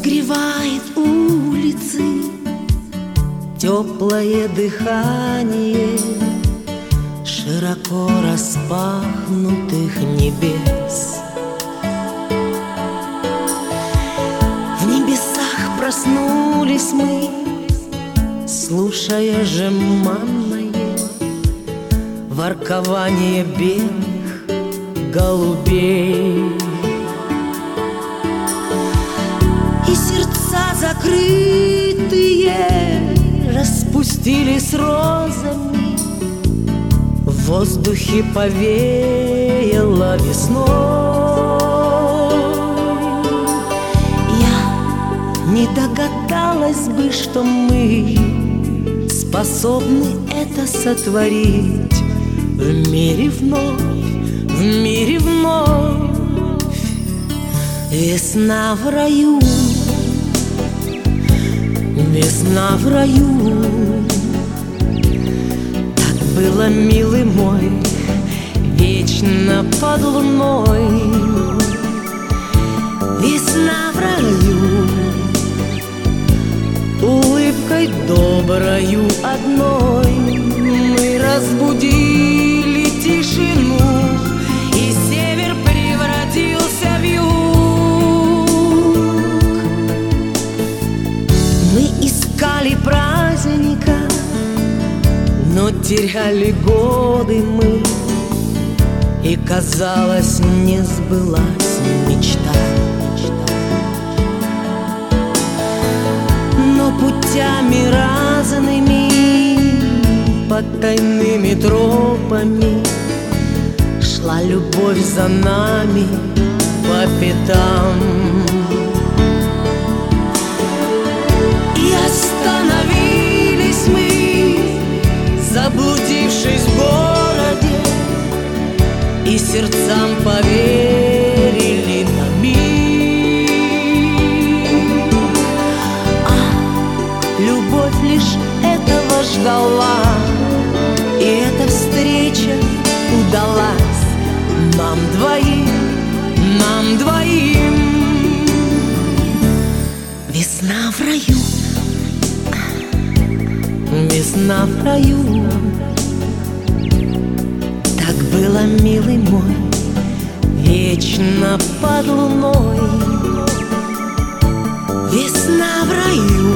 согревает улицы теплое дыхание широко распахнутых небес. В небесах проснулись мы, слушая жеманное воркование белых голубей. И сердца закрытые распустились розами, в воздухе повеяло весной. Я не догадалась бы, что мы способны это сотворить в мире вновь, в мире вновь. Весна в раю, весна в раю. Так было, милый мой, вечно под луной. Весна в раю, улыбкой доброю одной мы разбудили тишину, и север превратился в юг. Мы искали праздника, но теряли годы мы, и, казалось, не сбылась мечта. Но путями разными, под тайными тропами шла любовь за нами по пятам. И остановились мы, заблудившись в городе, и сердцам поверили на миг. А любовь лишь этого ждала, и эта встреча удалась нам двоим, нам двоим. Весна в раю, весна в раю. Так было, милый мой, вечно под луной. Весна в раю,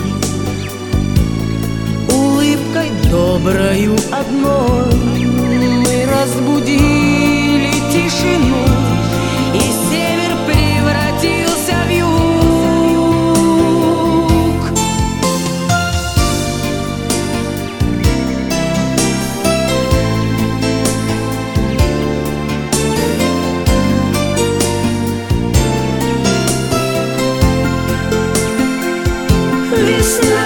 улыбкой доброю одной мы разбудили тишину, и север превратился в юг. Весна